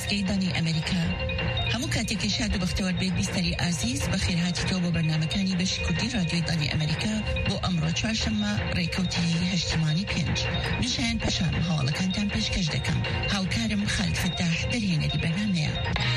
گەیدانی ئەمریکا هەموو کاتێکی شاد و بەختەوەر بێت بیستەری ئازیز بەخێر هاتیتەوە بۆ بەرنامەکانی بەشی کوردی رادیۆی دانی ئەمریکا بۆ ئەمڕۆ چوارشەممە ڕێکەوتی 8/5 نشان پەشان هەواڵەکانتان پێشکەش دەکەم. هاوکارم خالد فتاح دەرهێنەری بەرنامەیە.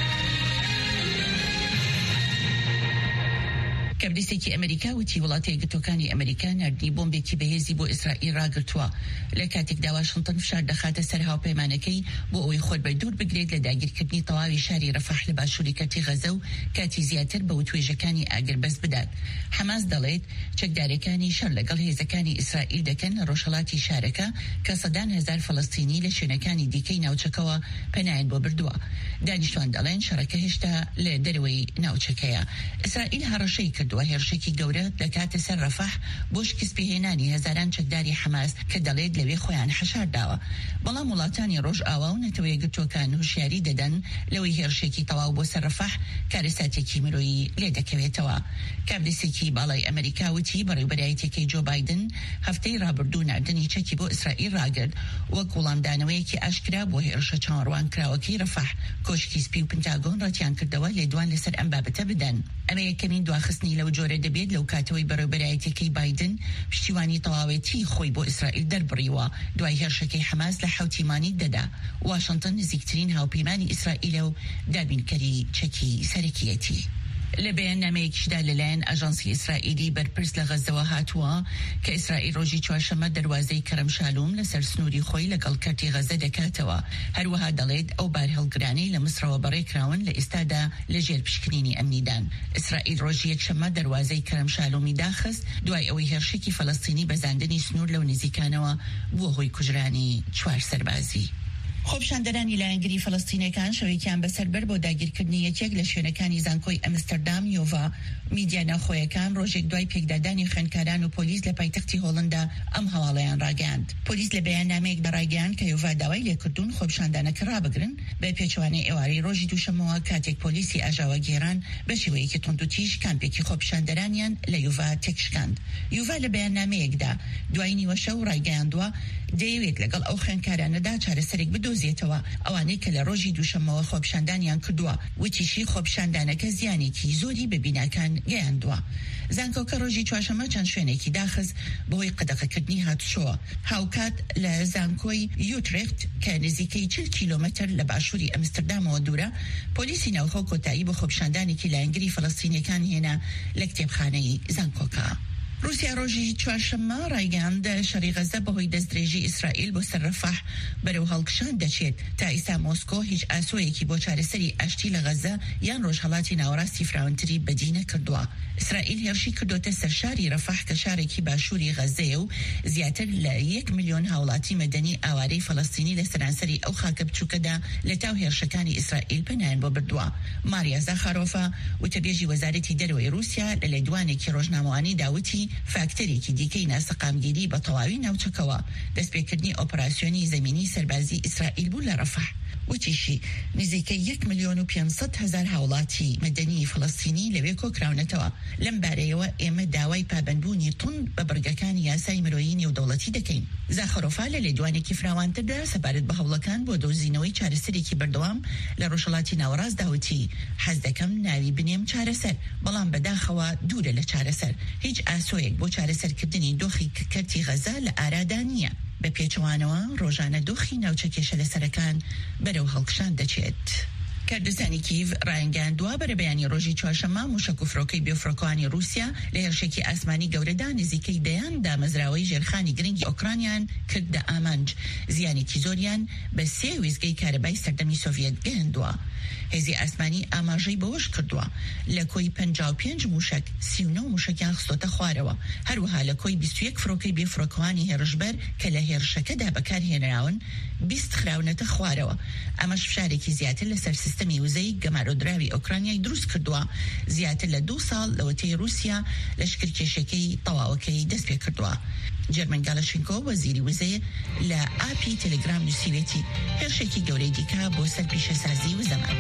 کەبریسێکی ئەمریکا وتی وڵاتی یەکگرتووەکانی ئەمریکا نردنی بۆمبێکی بەهێزی بۆ ئیسرائیل ڕاگرتووە لە کاتێکدا واشنگتن فشار دەخاتە سەر هاوپەیمانەکەی بۆ ئەوەی خۆت بەدوور بگرێت لە داگیرکردنی تەواوی شاری ڕەفەح لە باشووری کەرتی غەزە و کاتی زیاتر بە وتوێژەکانی ئاگربەست بدات. حەماس دەڵێت چەکدارەکانی شەڕ لەگەڵ هێزەکانی ئیسرائیل دەکەن لە ڕۆژهەڵاتی شارەکە کە سەدان هەزار فەڵەستینی لە شوێنەکانی دیکەی ناوچەکەوە پەنایان بۆ بردووە. دانیشتوان دەڵێن شەڕەکە هێشتا لە دەرەوەی ناوچەکەیە. ئیسرائیل هەڕەشەی کردووە هێرشێکی گەورە دەکاتە سەر ڕەفەح بۆ شکستبیهێنانی هەزاران چەکداری حەماس کە دەڵێت لەوێ خۆیان حەشار داوە. بەڵام وڵاتانی ڕۆژئاوا و نەتەوە یەکگرتووەکان هوشیاری دەدەن لەوەی هێرشێکی تەواو بۆ سەر ڕەفەح کارەساتێکی مرۆیی لێ دەکەوێتەوە. کابلیسێکی باڵای ئەمریکا وتی بەڕێوەبەرایەتێکی جۆ بایدن هەفتەی ڕابردوو نردنی چەکی بۆ ئیسرائیل ڕاگرت وەک وەڵامدانەوەیەکی ئاشکرا بۆ هێرشە چاوەڕوان کراوەکەی ڕەفەح. کۆشکی سپی و پنتاگۆن ڕەتیان کردەوە لێدوان لەسەر ئەم بابەتە بدەن. ئەمە یەکەمین دواخستنی لەو جۆرە دەبێت لەو کاتەوەی بەڕێوەبەرایەتەکەی بایدن پشتیوانی تەواوێتی خۆی بۆ ئیسرائیل دەربڕیوە دوای هێرشەکەی حەماس لە حوتیمانی دەدا. واشنگتن نزیکترین هاوپەیمانی ئیسرائیلە و دابینکەری چەکی سەرەکیەتی. لە بەیاننامەیەکیشدا لەلایەن ئاژانسی ئیسرائیلی بەرپرس لە غەزەوە هاتووە کە ئیسرائیل ڕۆژی چوارشەممە دەواازەی کەرەم شالوم لەسەر سنووری خۆی لەگەڵ کەرتی غەزە دەکاتەوە. هەروەها دەڵێت ئەو بارهەڵگرانەی لە مسرەوە بەڕێکراون لە ئێستادا لەژێر پشکنینی ئەمنیدان. ئیسرائیل ڕۆژی یەکشەممە دەواازەی کەرەم شالومی داخست دوای ئەوەی هێرشێکی فەڵەستینی بەزاندنی سنوور لەو نزیکانەوە بووە هۆی کوژرانی 4 سەربازی. خۆپیشاندەرانی لایەنگری فەڵەستینەکان شەوێکیان بەسەر بەر بۆ داگیرکردنی یەکێک لە شوێنەکانی زانکۆی ئەمستەردام یۆڤا. میدیا ناوخۆیەکان ڕۆژێک دوای پێکدادانی خوێندکاران و پۆلیس لە پایتەختی هۆڵندا ئەم هەواڵەیان ڕاگەاند. پۆلیس لە بەیاننامەیەکدا ڕاگەیاند کە یۆڤا داوای لێکردوون خۆپیشاندانەکە ڕابگرن بە پێچەوانەی ئێوارەی ڕۆژی دووشەمەوە کاتێک پۆلیسی ئاژاوە گێران بە شێوەیەکی توندوتیژ کامپێکی خۆپیشاندەرانیان لە یۆڤا تێکشکاند. یۆڤا لە بەیاننامەیەکدا دوای نیوە شەو ڕاگەیاندووە دەیەوێت لەگەڵ ئەو خوێندکارانەدا چارەسەرێک بدۆزێتەوە ئەوانەی کە لە ڕۆژی دووشەمەوە خۆپیشاندانیان کردووە. وتیشی خۆپیشاندانەکە زیانێکی زۆری بە بیناکان گەیاندووە. زانکۆکە ڕۆژی چوارشەممە چەند شوێنێکی داخست بۆی قەدەغەکردنی هاتوشەوە. هاوکات لە زانکۆی یوترێخت کە نزیکەی 40 کیلۆمەتر لە باشووری ئەمستەردامەوە دوورە پۆلیسی ناوخۆ کۆتایی بۆ خۆپیشاندانێکی لایەنگری فەڵەستینیەکان هێنا لە کتێبخانەی زانکۆکە. روسیا ڕۆژی چوارشەممە ڕایگەاند شەڕی غەزە بەهۆی دەستدرێژی ئیسرائیل بۆ سەر ڕەفەح بەرەو هەڵکشان دەچێت. تا ئێستا مۆسکۆ هیچ ئاسۆیەکی بۆ چارەسەری ئاشتی لە غەزە یان ڕۆژهەڵاتی ناوەڕاستی فراوانتری بەدی نەکردووە. ئیسرائیل هێرشی کردوتە سەر شاری ڕەفەح کە شارێکی باشووری غەزەیە و زیاتر لە 1 ملیۆن هاوڵاتی مەدەنی ئاوارەی فەڵەستینی لە سەرانسەری ئەو خاکە بچووکەدا لە تاو هێرشەکانی ئیسرائیل پەنایان بۆ بردووە. ماریا زاخارۆفا وتەبێژی وەزارەتی دەرەوەی رووسیا لە لێدوانێکی ڕۆژنامەوانی داوتی فاکتەرێکی دیکەی ناسەقامگیری بە تەواوی ناوچەکەوە دەستپێکردنی ئۆپەراسیۆنی زەمینی سەربازی ئیسرائیل بوو لە ڕەفەح. وتیشی نزیکەی 1,500,000 هاوڵاتی مەدەنی فەڵەستینی لەوێ کۆکراونەتەوە. لەم بارەیەوە ئێمە داوای پابەندبوونی تون بە بەرگەکانی یاسای مرۆیی نێودەوڵەتی دەکەین. زاخۆرۆفا لە لێدوانێکی فراوانتردا سەبارەت بە هەوڵەکان بۆ دۆزینەوەی چارەسەرێکی بەردەوام لە ڕۆژهەڵاتی ناوەڕاست داوتی حەز دەکەم ناوی بنێم چارەسەر بەڵام بەداخەوە دوورە لە چارەسەر. هیچ ئاسۆیەک بۆ چارەسەرکردنی دۆخی کەرتی غەزە لە ئارادا نییە. بە پێچوانەوە ڕۆژانە دۆخی ناوچە کێشە لەسەرەکان بەرەو هەڵکشان دەچێت. کاردستانی کیڤ ڕایگەاندووە بەرە بەیانی ڕۆژی چوارشەممە موشک و فڕۆکەی بێفڕۆکەوانی رووسیا لە هێرشێکی ئاسمانی گەورەدا نزیکەی دەیان دامەزراوەی ژێرخانی گرنگی ئۆکرانیان کرد لە ئامانج. زیانێکی زۆریان بە 3 ویزگەی کارەبای سەردەمی سۆڤیەت گەیاندووە. هێزی ئاسمانی ئاماژەی بەوەش کردووە لە کۆی 55 موشک 39 موشکیان خستۆتە خوارەوە. هەروەها لە کۆی 21 فڕۆکەی بێفڕۆکەوانی هێرشبەر کە لە هێرشەکەدا بەکارهێنراون 20 خراونەتە خوارەوە. ئەمەش فشارێکی زیاتر لەسەر سیستەمی وزەی گەمارۆدراوی ئۆکرانیای دروست کردووە. زیاتر لە 2 ساڵ لەوەتەی رووسیا لەشکرکێشەکەی تەواوەکەی دەست پێ کردووە. جەرمەن گالەشینکۆ وەزیری وزەیە لە ئاپی تەلگرام نووسیوێتی هێرشێکی گەورەی دیکە بۆ سەر پیشەسازی وزەمان.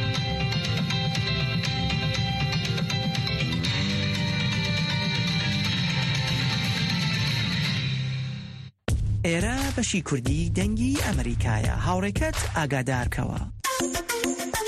ئێرە بەشی کوردی دەنگی ئەمریکایە. هاوڕێکەت ئاگادارکەوە.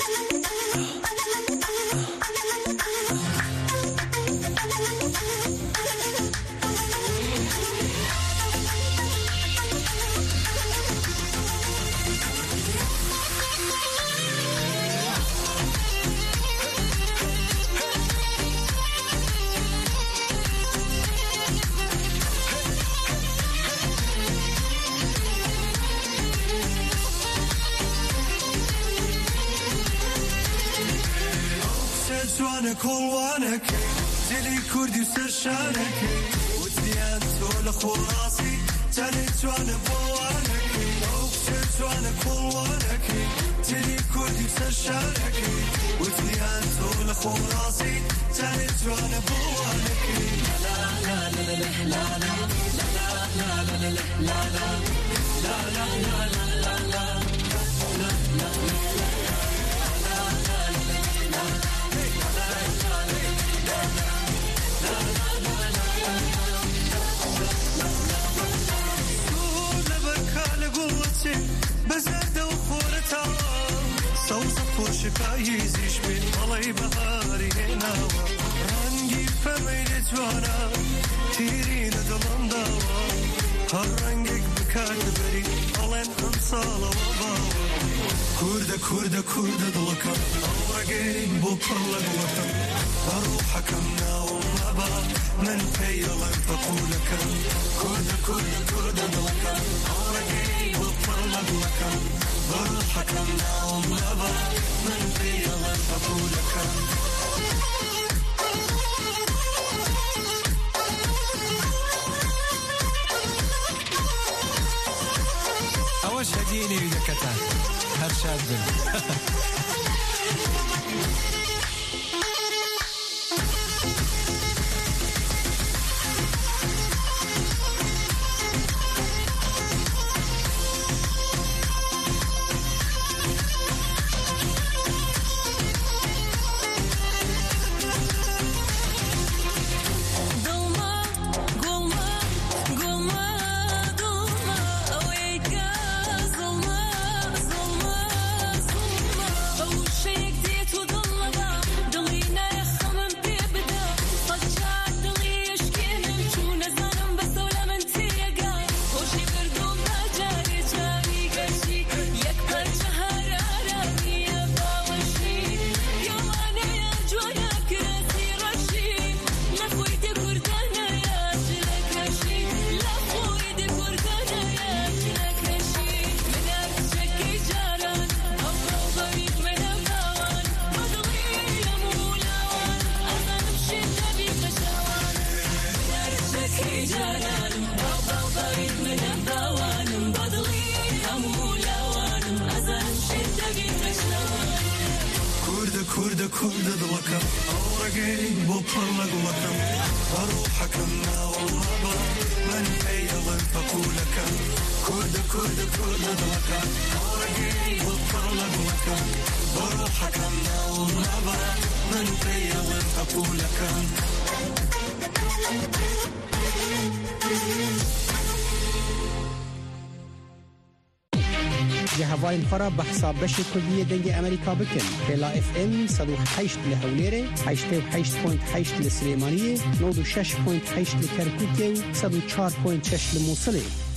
كلوانك جلي كردي وسرشانك وديان تول خراسي تالت وانا بوانك وكتت وانا كلوانك جلي كردي وسرشانك وديان تول خراسي تالت وانا بوانك لا لا لا لا لا لا لا لا لا لا بزرده وخورتها صوصة فرشكايزيش من طلي بهاري هناوا رنگي فميلت وانا تيرين دلان داوا هالرنگك بكات بري طلن امصالة وباوا كردة كردة كردة دلكا أورقين بوكرلك وطن بروحك مناو مابا من بيلا تقولك كردة كردة كردة دلكا أورقين بوكرلك وطن بروحك مناو مابا من بيلا تقولك أوش هديني لكتان هرشاد كردة كردة دلكا أورقين بوكرلك وطن بروحك مناو مابا من بيلا تقولك كردة كردة كردة دلكا أورقين بوكرلك وطن بروحك مناو مابا من بيلا تقولك هوای الفرا بحساب بشه کلیه دنگ امریکا بکن بلا اف ام 108 لحوليره 88.8 لسليمانيه 96.8 لكركوكي 104.6 لموصله